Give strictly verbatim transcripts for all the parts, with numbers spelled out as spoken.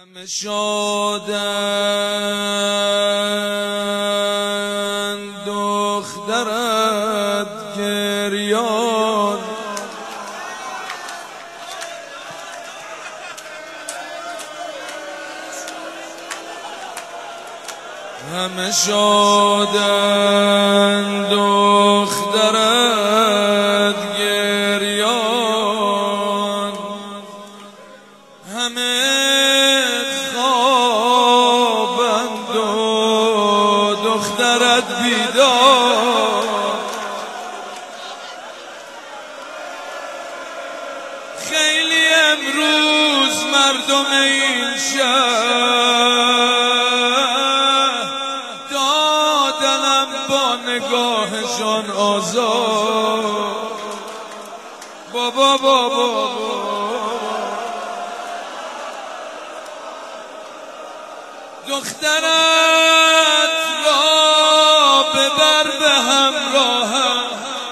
همه شادن دخترت گریان، همه شادن دخترت گریان، همه خوابند و دخترت بیدار. خیلی امروز مردم این شهر دادنم با نگاهشان آزار. بابا بابا دخترت را ببر به همراهم،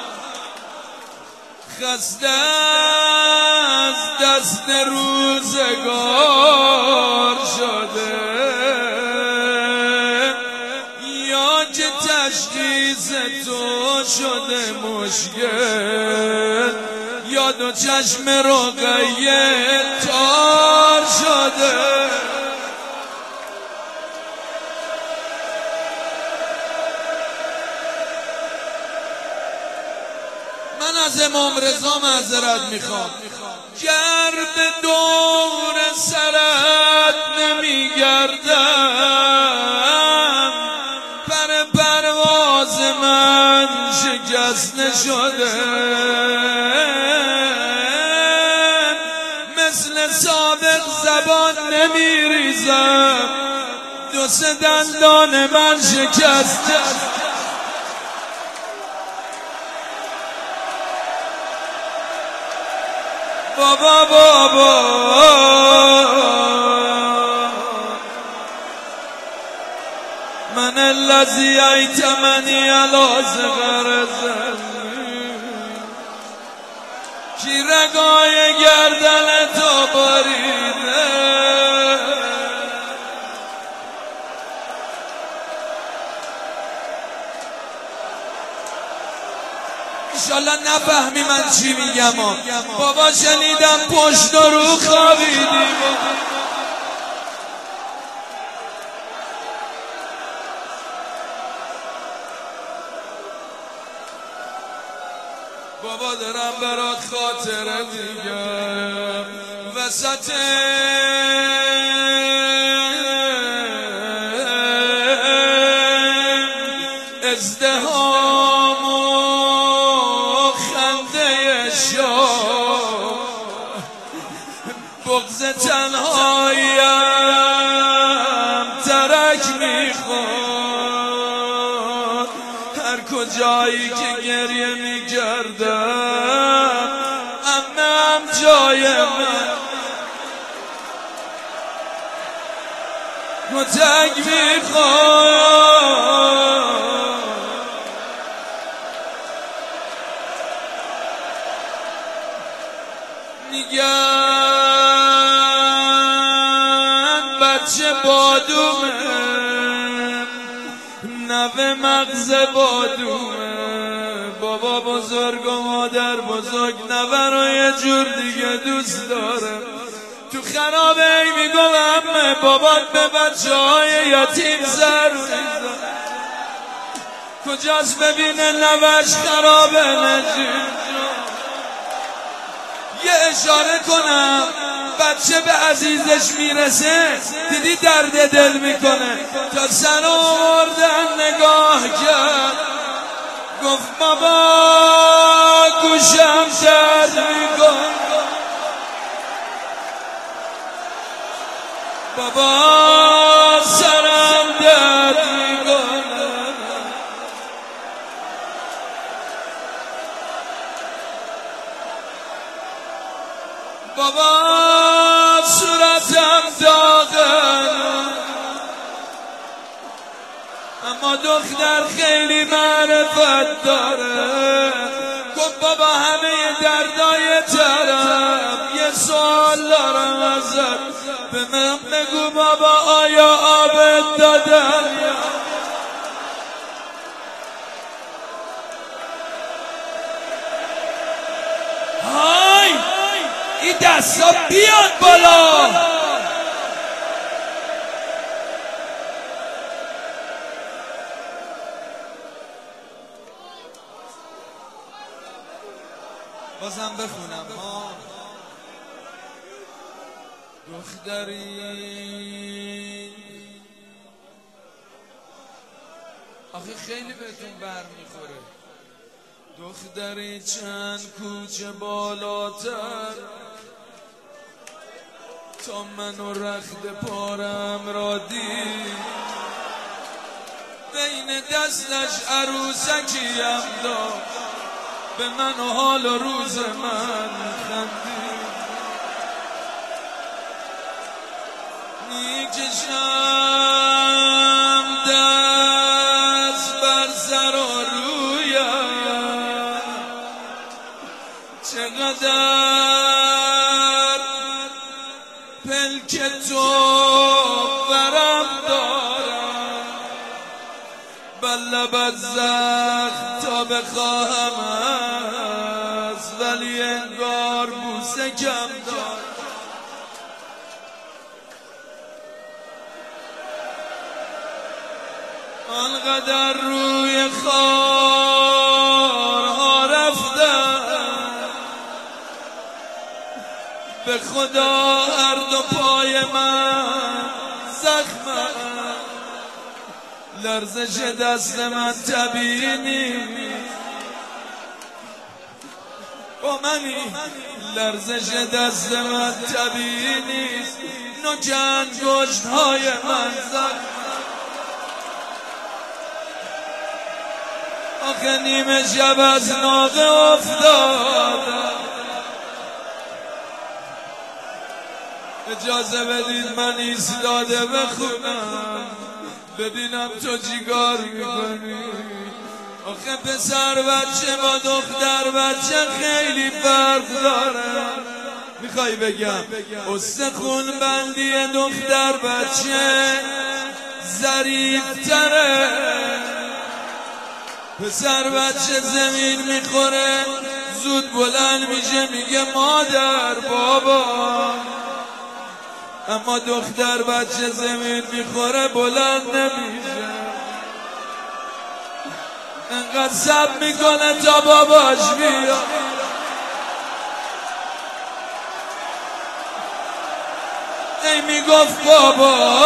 خسته از دست روزگار شده، یا که تشخیص تو شده مشکل، یا دو چشم رقیه تار شده. من از امام رضا معذرت میخوام، گر به دور سرت نمیگردم، پر پرواز من شکسته شده، مثل سابق زبان نمیریزم، دو سه دندان من شکسته. بابا بابا من الذی ایتمنی علی صغر ظلمی، کی رگای گردن تو بریده، انشالله نفهمی من چی میگم. بابا شنیدم پشت و رو خوابیدی، بابا دارم برات خاطره میگم. وسط ازدهام و خنده شام، بغض تنهاییم ترک میخواد، هر کجایی که گریه میکردم امنم جای من کتک میخواد. میگن بچه بادومه، نوه مغز بادومه، بابا بزرگ و مادر بزرگ نوه رو یه جور دیگه دوست داره. تو خرابه ای میگم امه بابات به بچه های یتیم سر میزن، کجاست ببینه نوش خرابه نجیم. یه اشاره کنم، بچه به عزیزش میرسه دیدی درد دل میکنه، تا سر آوردن نگاه کرد گفت بابا گوشم درد میکن، بابا سرم درد میکن. بابا صورتم داغن، اما دختر خیلی معرفت داره. گفت بابا همه دردای طرف یه سوال دارم ازت، به من بگو بابا آیا آبت دادن؟ های این دستا بیاد بالا. بازم بخونم ها. دختری آخه خیلی بهتون بر میخوره. دختری چند کوچه بالاتر تا من و رخت پارم را دید، بین دستش عروسکیم داد، به من و حال و روز من خندید. میکشم دست بر سر و رویم، چقدر پلک تو برم دارم، بر لبت زخم تا بخواهم از، ولی انگار بوسه کم دارم. آنقدر روی خارها رفتم، به خدا هر دو پای من زخمه، لرزش دست من طبیعی نیست، با منی لرزش دست من طبیعی نیست، نوک انگشت‌های من زخمه. آخه نیمه شب از ناقه افتادم، اجازه بدید من ایستاده بخونم ببینم تو چیکار میکنی. آخه پسر بچه با دختر بچه خیلی فرق داره. میخوای بگم استخون بندی دختر بچه ظریف‌تره، پسر بچه زمین میخوره زود بلند میشه میگه مادر بابا، اما دختر بچه زمین میخوره بلند نمیشه، انقدر صبر میکنه تا باباش بیاد. ای میگفت بابا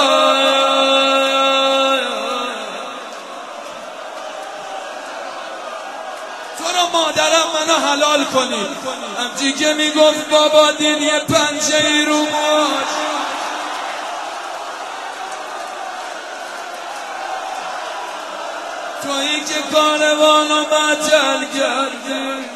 مادرم منو حلال کنی، همچی که میگفت بابا دین یه پنجه ای رو ماش. تویی که کاروانو معطل کردی،